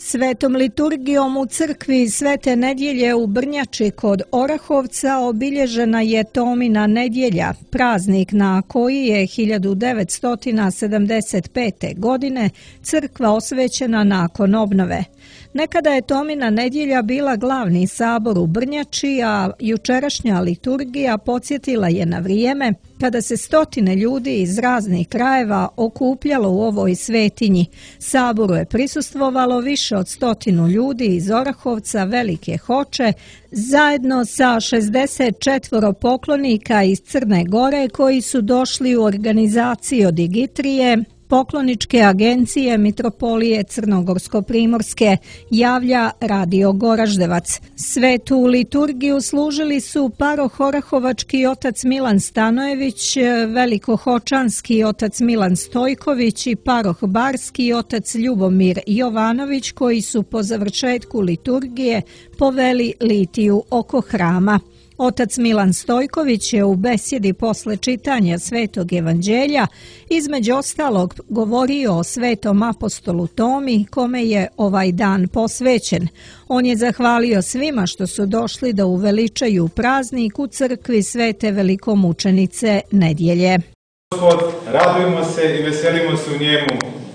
Svetom liturgijom u crkvi Svete nedjelje u Brnjači kod Orahovca obilježena je Tomina nedjelja, praznik na koji je 1975. godine crkva osvećena nakon obnove. Nekada je Tomina nedjelja bila glavni sabor u Brnjači, a jučerašnja liturgija podsjetila je na vrijeme kada se stotine ljudi iz raznih krajeva okupljalo u ovoj svetinji. Saboru je prisustvovalo više od 100 ljudi iz Orahovca, Velike Hoče, zajedno sa 64 poklonika iz Crne Gore koji su došli u organizaciji od Digitrije, pokloničke agencije Mitropolije Crnogorsko-primorske, javlja Radio Goraždevac. Svetu liturgiju služili su paroh Orahovački otac Milan Stanojević, velikohočanski otac Milan Stojković i paroh Barski otac Ljubomir Jovanović, koji su po završetku liturgije poveli litiju oko hrama. Otac Milan Stojković je u besjedi posle čitanja Svetog evanđelja između ostalog govorio o svetom apostolu Tomi, kome je ovaj dan posvećen. On je zahvalio svima što su došli da uveličaju praznik u crkvi Svete velikomučenice nedjelje. Gospod, radujemo se i veselimo se u njemu.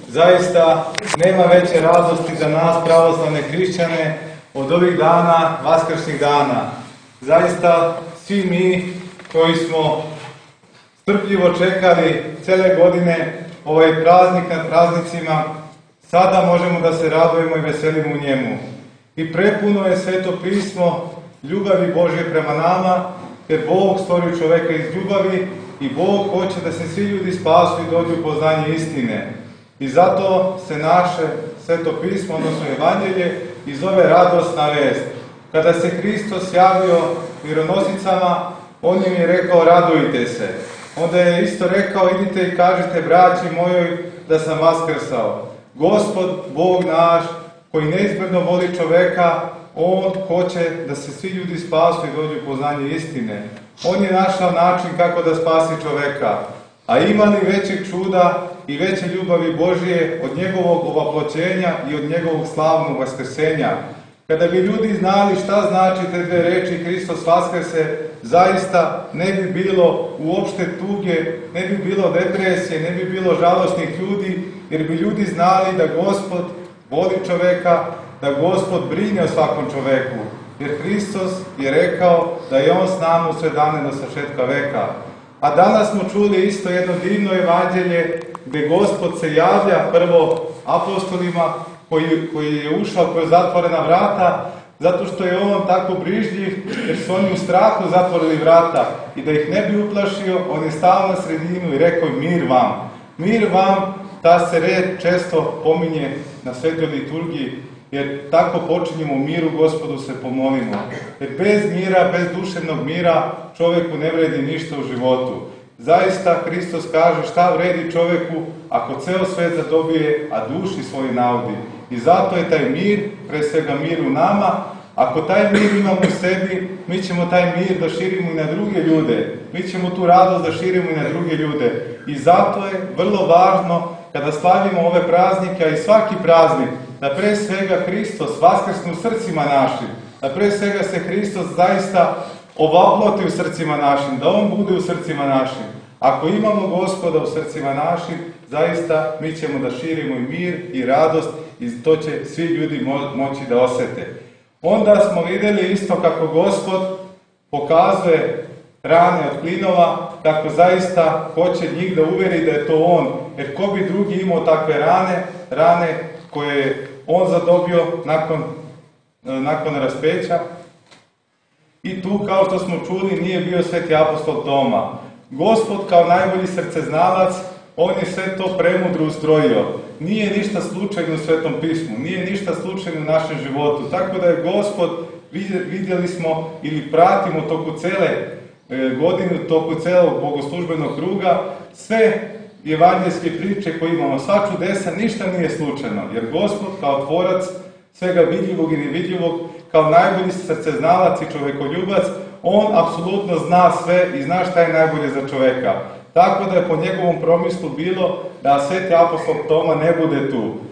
Zaista nema veće radosti za nas pravoslavne hrišćane od ovih dana, vaskršnjih dana. Zaista svi mi koji smo strpljivo čekali cele godine ovaj praznik nad praznicima, sada možemo da se radujemo i veselimo u njemu. I prepuno je Sveto pismo ljubavi Božje prema nama, jer Bog stvorio čoveka iz ljubavi i Bog hoće da se svi ljudi spasu i dođu u poznanje istine. I zato se naše Sveto pismo, odnosno evanđelje, i zove radosna vest. Kada se Hristos javio mironosicama, on im je rekao radujte se. Onda je isto rekao idite i kažite braći mojoj da sam vaskrsao. Gospod, Bog naš, koji neizmjerno voli čoveka, on hoće da se svi ljudi spasu i dođu u poznanje istine. On je našao način kako da spasi čoveka. A ima li većeg čuda i veće ljubavi Božije od njegovog ovaploćenja i od njegovog slavnog vaskrsenja? Kada bi ljudi znali šta znači te dve reči Hristos vaskrse, zaista ne bi bilo uopšte tuge, ne bi bilo depresije, ne bi bilo žalosnih ljudi, jer bi ljudi znali da Gospod voli čoveka, da Gospod brine o svakom čoveku. Jer Hristos je rekao da je On s nama u sve dane do savršetka veka. A danas smo čuli isto jedno divno evanđelje gde Gospod se javlja prvo apostolima koji je ušao kroz zatvorena vrata, zato što je on tako brižljiv, jer su oni u strahu zatvorili vrata i da ih ne bi uplašio, on je stao na sredinu i rekao mir vam. Mir vam, ta se red često pominje na svetoj liturgiji, jer tako počinjemo miru Gospodu se pomolimo. Jer bez mira, bez duševnog mira čoveku ne vredi ništa u životu. Zaista Hristos kaže šta vredi čoveku ako ceo svet zadobije, a duši svoji naudi. I zato je taj mir, pre svega mir u nama. Ako taj mir imamo u sebi, mi ćemo taj mir da širimo i na druge ljude. Mi ćemo tu radost da širimo i na druge ljude. I zato je vrlo važno kada slavimo ove praznike, a i svaki praznik, da pre svega Hristos vaskrsne u srcima našim, da pre svega se Hristos zaista ovaploti u srcima našim, da On bude u srcima našim. Ako imamo Gospoda u srcima našim, zaista mi ćemo da širimo i mir i radost i to će svi ljudi moći da osete. Onda smo vidjeli isto kako Gospod pokazuje rane od klinova, kako zaista hoće njih da uveri da je to On. Jer ko bi drugi imao takve rane koje je On zadobio nakon raspeća. I tu, kao što smo čuli, nije bio sveti apostol Toma. Gospod kao najbolji srceznalac, On je sve to premudro ustrojio. Nije ništa slučajno u Svetom pismu, nije ništa slučajno u našem životu. Tako da je Gospod, vidjeli smo ili pratimo toku cele godine, toku celog bogoslužbenog kruga, sve evanđelske priče koje imamo, sva čudesa, ništa nije slučajno. Jer Gospod kao tvorac svega vidljivog i nevidljivog, kao najbolji srceznalac i čovekoljubac, On apsolutno zna sve i zna šta je najbolje za čoveka. Tako da je po njegovom promislu bilo da sveti apostol Toma ne bude tu.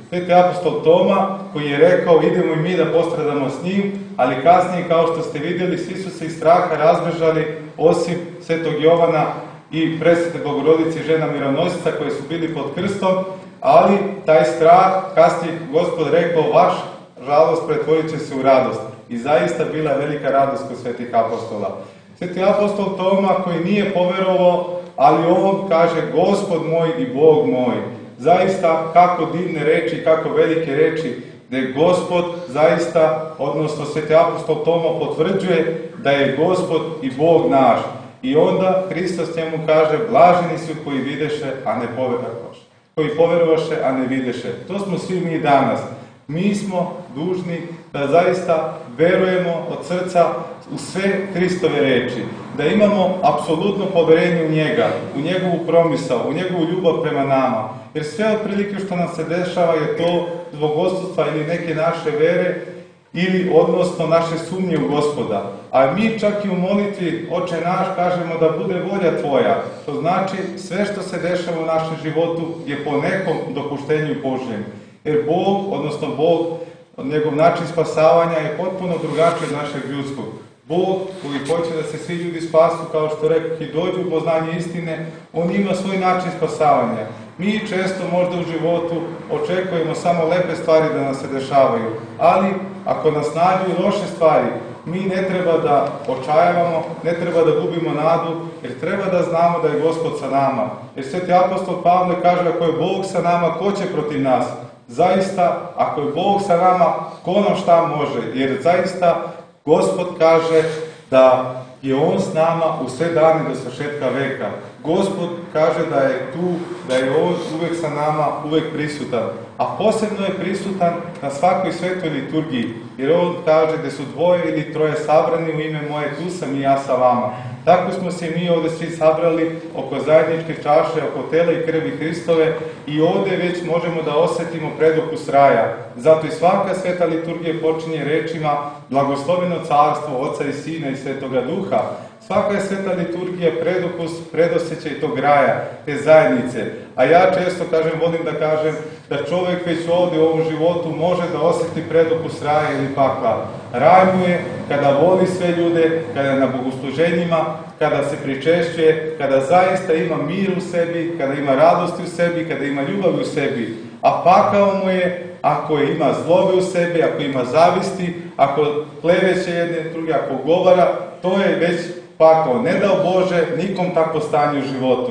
Sveti apostol Toma koji je rekao idemo i mi da postradamo s njim, ali kasnije kao što ste vidjeli svi su se iz straha razbežali osim Svetog Jovana i Presvete Bogorodice i žena mironosica koji su bili pod krstom, ali taj strah kasnije Gospod rekao vaš žalost pretvorit će se u radost. I zaista bila je velika radost kod svetih apostola. Sveti apostol Toma koji nije poverovao, ali on kaže Gospod moj i Bog moj. Zaista kako divne reči, kako velike reči, da je Gospod zaista, odnosno sveti apostol Toma potvrđuje da je Gospod i Bog naš. I onda Hristos njemu kaže blaženi su koji videše, a ne poverovaše. Koji poverovaše, a ne videše. To smo svi mi danas. Mi smo dužni da zaista verujemo od srca u sve Hristove reči, da imamo apsolutno poverenje u njega, u njegovu promisao, u njegovu ljubav prema nama. Jer sve otprilike što nam se dešava je to zbog odsustva ili neke naše vere ili odnosno naše sumnje u Gospoda. A mi čak i u molitvi Oče naš kažemo da bude volja Tvoja. To znači sve što se dešava u našem životu je po nekom dopuštenju Božjem. Jer Bog, odnosno Bog, njegov način spasavanja je potpuno drugačiji od našeg ljudskog. Bog koji hoće da se svi ljudi spasu, kao što rekao, i dođu u poznanje istine, on ima svoj način spasavanja. Mi često možda u životu očekujemo samo lepe stvari da nas se dešavaju, ali ako nas nađu i loše stvari, mi ne treba da očajavamo, ne treba da gubimo nadu, jer treba da znamo da je Gospod sa nama. Jer sveti apostol Pavle kaže, ako je Bog sa nama, ko će protiv nas? Zaista, ako je Bog sa nama, ko nam šta može? Jer zaista Gospod kaže da je On s nama u sve dane do svršetka veka. Gospod kaže da je tu, da je On uvek sa nama, uvek prisutan. A posebno je prisutan na svakoj svetoj liturgiji, jer On kaže da su dvoje ili troje sabrani u ime moje, tu sam i ja sa vama. Tako smo se mi ovdje svi sabrali oko zajedničke čaše, oko tela i krvi Hristove i ovdje već možemo da osjetimo predokus raja. Zato i svaka sveta liturgija počinje rečima blagosloveno carstvo Oca i Sina i Svetoga Duha. Svaka je sveta liturgija predokus, predosjećaj tog raja, te zajednice. A ja često volim da kažem da čovjek već ovdje u ovom životu može da osjeti predokus raja ili pakla. Raj mu je kada voli sve ljude, kada je na bogosluženjima, kada se pričešćuje, kada zaista ima mir u sebi, kada ima radosti u sebi, kada ima ljubav u sebi. A pakao mu je ako ima zlobe u sebi, ako ima zavisti, ako kleveće jedne druge, ako govara, to je već pakao. Ne dao Bože nikom tako stanje u životu.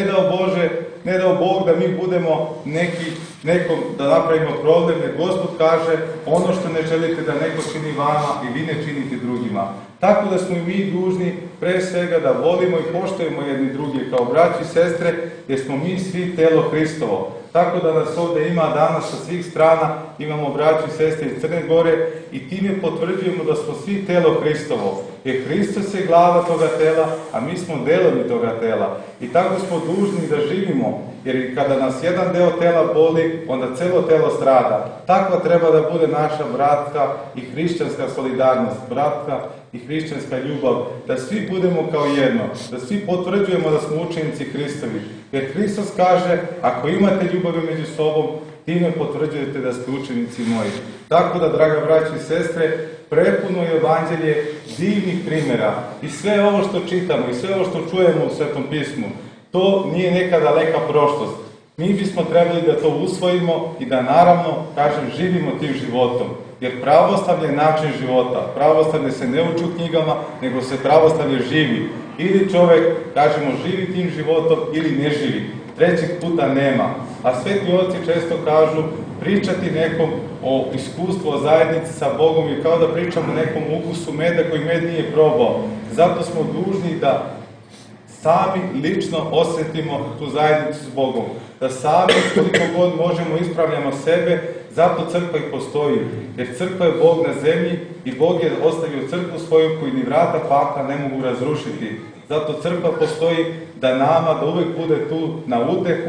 Ne dao Bog da mi budemo nekom da napravimo problem, jer Gospod kaže ono što ne želite da neko čini vama i vi ne činite drugima. Tako da smo i mi dužni pre svega da volimo i poštujemo jedni drugi kao braći i sestre, jer smo mi svi telo Hristovo. Tako da nas ovdje ima danas sa svih strana, imamo braći i sestre iz Crne Gore i time potvrđujemo da smo svi telo Hristovo. Jer Hristos je glava toga tela, a mi smo delovi toga tela. I tako smo dužni da živimo, jer kada nas jedan deo tela boli, onda celo telo strada. Takva treba da bude naša bratska i hrišćanska solidarnost, bratska i hrišćanska ljubav, da svi budemo kao jedno, da svi potvrđujemo da smo učenici Hristovi. Jer Hristos kaže, ako imate ljubav među sobom, time potvrđujete da ste učenici moji. Tako da, draga braći i sestre, prepuno je evanđelje divnih primjera. I sve ovo što čitamo, i sve ovo što čujemo u Svetom pismu, to nije neka daleka prošlost. Mi bismo trebali da to usvojimo i da naravno, živimo tim životom. Jer pravoslavlje je način života. Pravoslavlje se ne uči u knjigama, nego se pravoslavlje živi. Ili čovjek, živi tim životom ili ne živi. Trećeg puta nema. A sveti oci često kažu, pričati nekom o iskustvu, o zajednici sa Bogom je kao da pričamo nekom ukusu meda koji med nije probao. Zato smo dužni da sami lično osjetimo tu zajednicu s Bogom. Da sami koliko god možemo ispravljamo sebe, zato crkva i postoji. Jer crkva je Bog na zemlji i Bog je ostavio crkvu svoju koju ni vrata pakla ne mogu razrušiti. Zato crkva postoji da nama, da uvijek bude tu na utehu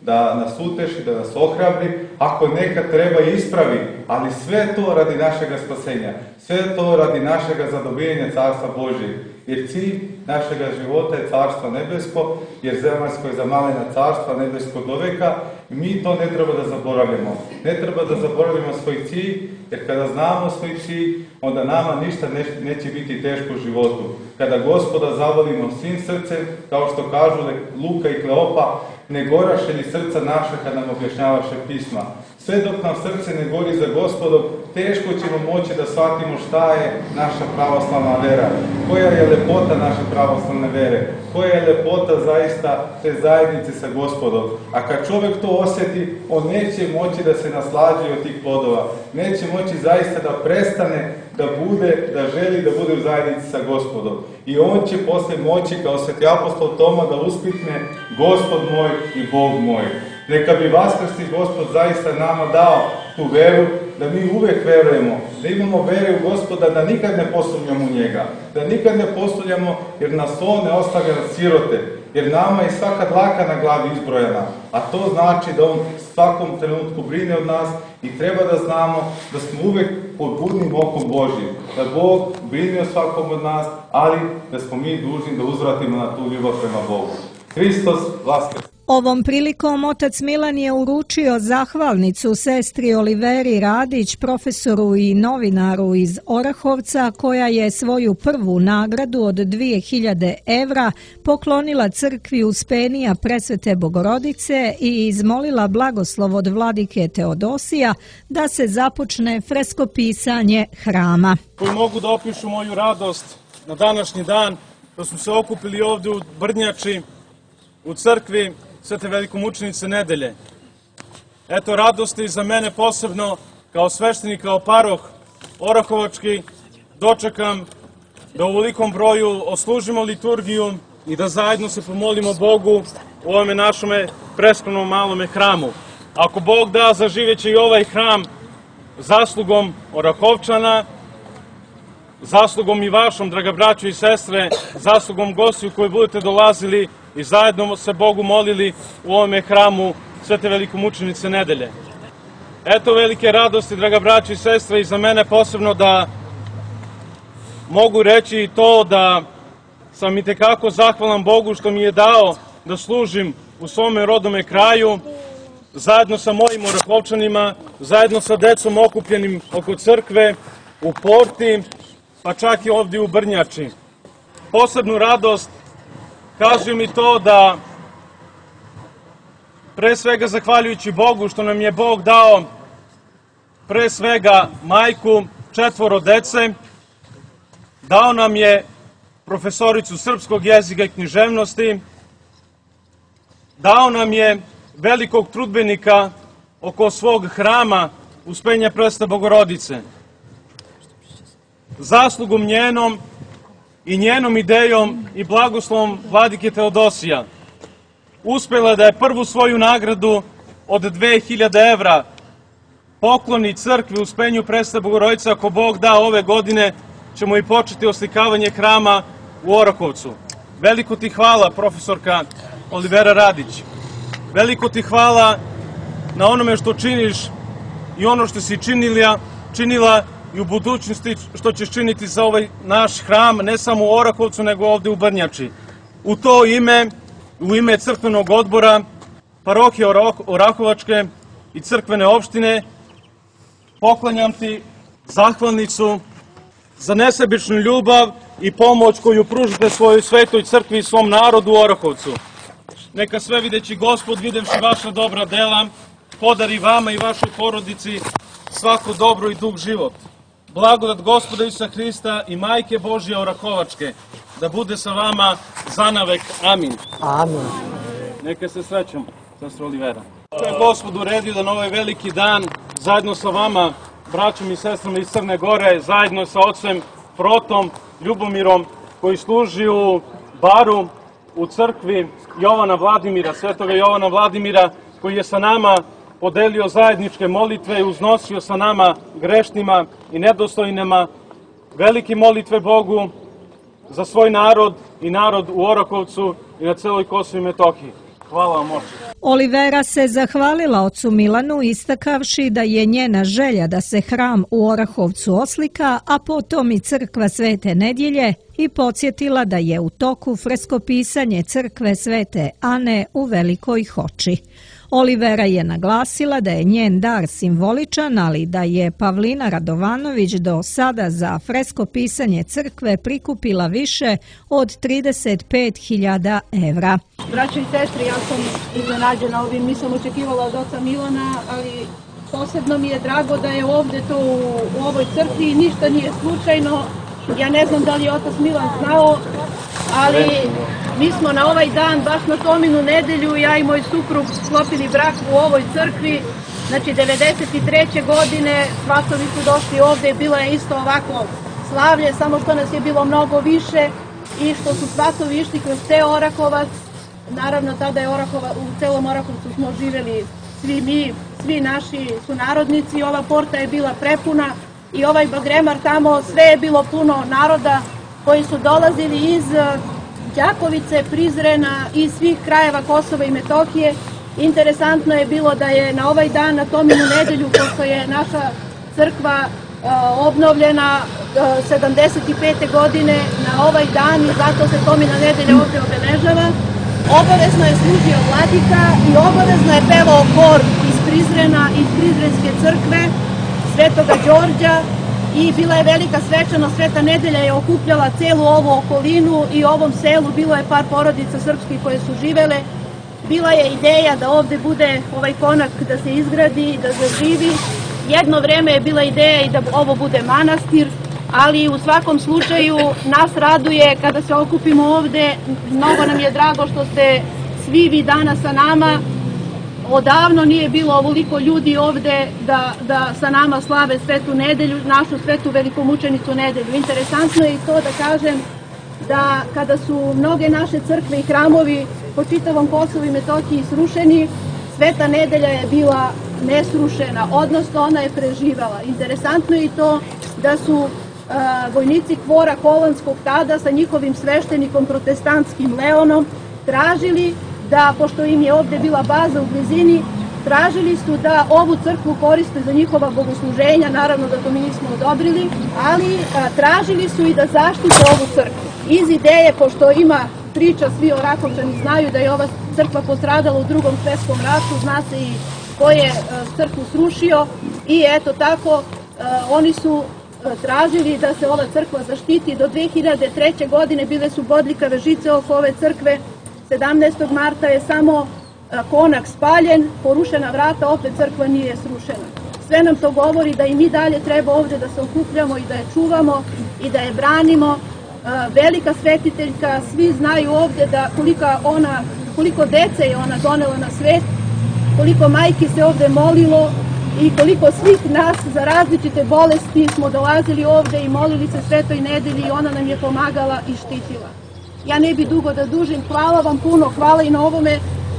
da nas uteši, da nas ohrabri, ako nekad treba ispravi, ali sve to radi našega spasenja, sve to radi našega zadobivanja Carstva Božjeg. Jer cilj našega života je Carstvo nebesko, jer zemaljsko je zamalena Carstva nebesko do veka. Mi to ne treba da zaboravimo. Ne treba da zaboravimo svoj cilj, jer kada znamo svoj cilj, onda nama ništa neće biti teško u životu. Kada Gospoda zavolimo svim srcem, kao što kažu Luka i Kleopa, ne goraše li srca naša kad nam objašnjavaše pisma. Sve dok nam srce ne gori za Gospodom, teško ćemo moći da shvatimo šta je naša pravoslavna vera, koja je lepota naše pravoslavne vere, koja je lepota zaista te zajednice sa Gospodom. A kad čovjek to osjeti, on neće moći da se naslađuje od tih plodova, neće moći zaista da prestane da želi da bude u zajednici sa Gospodom. I on će posle moći, kao sveti apostol Toma, da uspitne Gospod moj i Bog moj. Neka bi vaskrsni Gospod zaista nama dao tu veru, da mi uvek verujemo, da imamo vere u Gospoda, da nikad ne posumnjamo u njega, da nikad ne posumnjamo jer nas on ne ostavlja na sirote, jer nama je svaka dlaka na glavi izbrojana, a to znači da on svakom trenutku brine od nas i treba da znamo da smo uvek pod budnim okom Božjim, da Bog brine o svakom od nas, ali da smo mi dužni da uzvratimo na tu ljubav prema Bogu. Hristos vaskrs! Ovom prilikom otac Milan je uručio zahvalnicu sestri Oliveri Radić, profesoru i novinaru iz Orahovca, koja je svoju prvu nagradu od 2000 evra poklonila crkvi Uspenija Presvete Bogorodice i izmolila blagoslov od vladike Teodosija da se započne freskopisanje hrama. Koji mogu da opišu moju radost na današnji dan, da smo se okupili ovdje u Brnjači, u crkvi Svete velikomučenice Nedelje. Eto radosti za mene posebno, kao sveštenik, kao paroh Orahovački, dočekam da u ovolikom broju oslužimo liturgiju i da zajedno se pomolimo Bogu u ovome našome preskromnom malome hramu. Ako Bog da, zaživeće i ovaj hram zaslugom Orahovčana, zaslugom i vašom, draga braćo i sestre, zaslugom gostiju koji budete dolazili i zajedno se Bogu molili u ovome hramu Svete velikomučenice Nedelje. Eto velike radosti, draga braćo i sestre, i za mene posebno da mogu reći i to da sam itekako zahvalan Bogu što mi je dao da služim u svome rodnome kraju, zajedno sa mojim Orahovčanima, zajedno sa decom okupljenim oko crkve, u Porti, pa čak i ovdje u Brnjači. Posebnu radost kažu mi to da, pre svega zahvaljujući Bogu što nam je Bog dao pre svega majku, 4 dece, dao nam je profesoricu srpskog jezika i književnosti, dao nam je velikog trudbenika oko svog hrama Uspenja Presvete Bogorodice. Zaslugom njenom i njenom idejom i blagoslovom vladike Teodosija uspjela da je prvu svoju nagradu od 2000 evra pokloni crkvi Uspenju Presvete Bogorodice. Ako Bog da, ove godine ćemo i početi oslikavanje hrama u Orahovcu. Veliko ti hvala, profesorka Olivera Radić. Veliko ti hvala na onome što činiš i ono što si činila i u budućnosti što ćeš činiti za ovaj naš hram, ne samo u Orahovcu, nego ovdje u Brnjači. U to ime, u ime crkvenog odbora, parohije Orahovačke i crkvene opštine, poklanjam ti zahvalnicu za nesebičnu ljubav i pomoć koju pružite svojoj svetoj crkvi i svom narodu u Orahovcu. Neka sve videći Gospod, videvši vaša dobra dela, podari vama i vašoj porodici svako dobro i dug život. Blagodat Gospoda Isusa Hrista i Majke Božje Orahovačke da bude sa vama zanavek. Amin. Amin. Neka se srećemo, sestra Olivera. To je Gospod uredio da na ovaj veliki dan, zajedno sa vama, braćom i sestrama iz Crne Gore, zajedno sa ocem Protom, Ljubomirom, koji služi u baru u crkvi Jovana Vladimira, svetoga Jovana Vladimira, koji je sa nama podelio zajedničke molitve i uznosio sa nama grešnima i nedostojnima velike molitve Bogu za svoj narod i narod u Orahovcu i na celoj Kosovu i Metohiji. Hvala vam oče. Olivera se zahvalila ocu Milanu istakavši da je njena želja da se hram u Orahovcu oslika, a potom i crkva Svete Nedjelje, i podsjetila da je u toku freskopisanje crkve Svete Ane u Velikoj Hoči. Olivera je naglasila da je njen dar simboličan, ali da je Pavlina Radovanović do sada za freskopisanje crkve prikupila više od 35.000 evra. Braćo i sestre, ja sam iznenađena ovim, nisam očekivala od oca Milana, ali posebno mi je drago da je ovdje to u ovoj crkvi, ništa nije slučajno. Ja ne znam da li je otac Milan znao, ali mi smo na ovaj dan, baš na Tominu nedelju, ja i moj suprug sklopili brak u ovoj crkvi. Znači 93. godine svatovi su došli ovdje, bilo je isto ovako slavlje, samo što nas je bilo mnogo više i što su svatovi išli kroz te Orahovac. Naravno, tada je u celom Orahovcu smo živjeli svi mi, svi naši sunarodnici, ova porta je bila prepuna i ovaj bagremar tamo, sve je bilo puno naroda koji su dolazili iz Đakovice, Prizrena i svih krajeva Kosova i Metohije. Interesantno je bilo da je na ovaj dan, na Tominu nedelju, pošto je naša crkva obnovljena 75. godine, na ovaj dan i zato se Tomina nedelja ovdje obeležava. Obavezno je služio vladika i obavezno je pevao hor iz Prizrena, iz Prizrenske crkve, Svetoga Đorđa i bila je velika svečanost. Sveta nedelja je okupljala celu ovu okolinu i u ovom selu bilo je par porodica srpskih koje su živele. Bila je ideja da ovdje bude ovaj konak da se izgradi i da zaživi. Jedno vreme je bila ideja i da ovo bude manastir, ali u svakom slučaju nas raduje kada se okupimo ovdje. Mnogo nam je drago što ste svi vi danas sa nama. Odavno nije bilo ovoliko ljudi ovdje da sa nama slave Svetu nedelju, našu svetu velikomučenicu nedelju. Interesantno je i to da kažem da kada su mnoge naše crkve i hramovi po čitavom Kosovu i Metohiji srušeni, Sveta nedelja je bila nesrušena, odnosno ona je preživala. Interesantno je i to da su vojnici Hvora Kolonskog tada sa njihovim sveštenikom protestantskim Leonom tražili da, pošto im je ovdje bila baza u blizini, tražili su da ovu crkvu koriste za njihova bogosluženja, naravno da to mi nismo odobrili, ali tražili su i da zaštite ovu crkvu. Iz ideje, pošto ima priča, svi Orahovčani znaju da je ova crkva postradala u Drugom svjetskom ratu, zna se i ko je crkvu srušio i eto tako oni su tražili da se ova crkva zaštiti. Do 2003. godine bile su bodljikave žice oko ove crkve. 17. marta je samo konak spaljen, porušena vrata, opet crkva nije srušena. Sve nam to govori da i mi dalje treba ovdje da se okupljamo i da je čuvamo i da je branimo. Velika svetiteljka, svi znaju ovdje da koliko dece je ona donela na svet, koliko majki se ovdje molilo i koliko svih nas za različite bolesti smo dolazili ovdje i molili se Svetoj nedelji i ona nam je pomagala i štitila. Ja ne bi dugo da dužim, hvala vam puno, hvala i na ovome.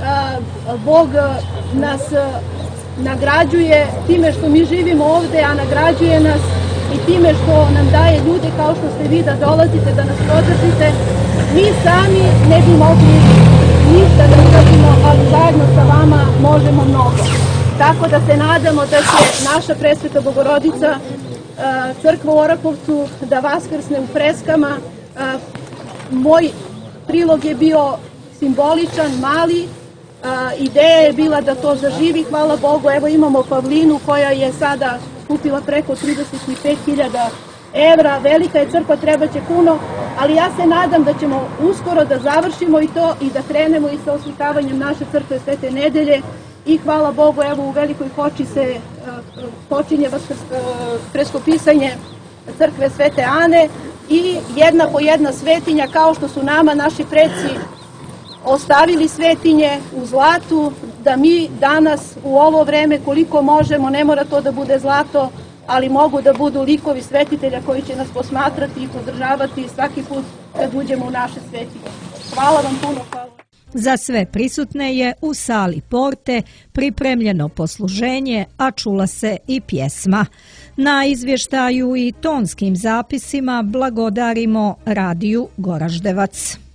Bog nas nagrađuje time što mi živimo ovdje, a nagrađuje nas i time što nam daje ljude kao što ste vi da dolazite, da nas podržite. Mi sami ne bi mogli ništa da uradimo, ali zajedno sa vama možemo mnogo. Tako da se nadamo da će naša presveta Bogorodica, crkva u Orahovcu, da vaskrsne u freskama. Moj prilog je bio simboličan, mali, ideja je bila da to zaživi, hvala Bogu, evo imamo Pavlinu koja je sada kupila preko 35.000 evra, velika je crkva, treba će puno, ali ja se nadam da ćemo uskoro da završimo i to i da krenemo i sa oslikavanjem naše crkve Svete nedelje i hvala Bogu, evo u Velikoj Hoči se počinje freskopisanje crkve Svete Ane i jedna po jedna svetinja kao što su nama naši preci ostavili svetinje u zlatu, da mi danas u ovo vreme koliko možemo, ne mora to da bude zlato, ali mogu da budu likovi svetitelja koji će nas posmatrati i podržavati svaki put kad uđemo u naše svetinje. Hvala vam puno, hvala. Za sve prisutne je u sali porte pripremljeno posluženje, a čula se i pjesma. Na izvještaju i tonskim zapisima blagodarimo Radiju Goraždevac.